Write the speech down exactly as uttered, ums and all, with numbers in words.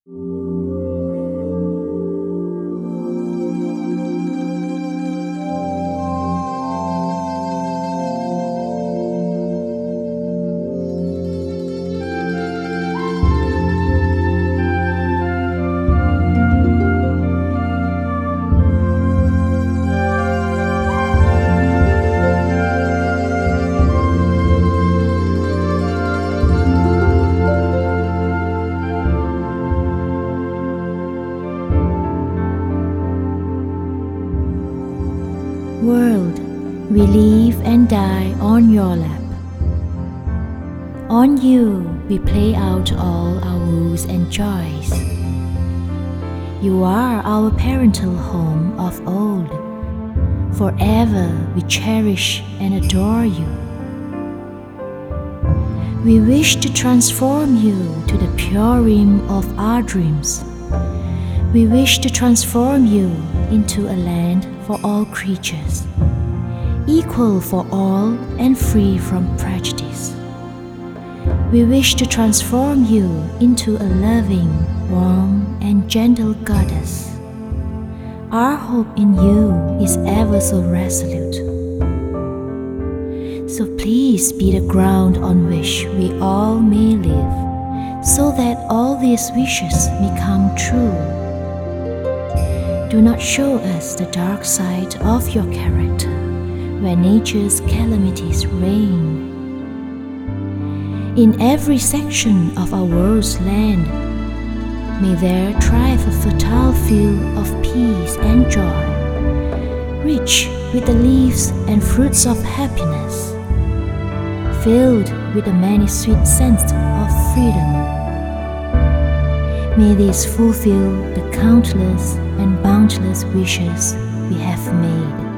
World, we live and die on your lap. On you we play out all our woes and joys. You are our parental home of old. Forever we cherish and adore you. We wish to transform you to the pure rim of our dreams. We wish to transform you into a land for all creatures, equal for all and free from prejudice. We wish to transform you into a loving, warm, and gentle goddess. Our hope in you is ever so resolute. So please be the ground on which we all may live, so that all these wishes may come true. Do not show us the dark side of your character, where nature's calamities reign. In every section of our world's land, may there thrive a fertile field of peace and joy, rich with the leaves and fruits of happiness, filled with the many sweet scents of freedom. May these fulfill the countless and boundless wishes we have made.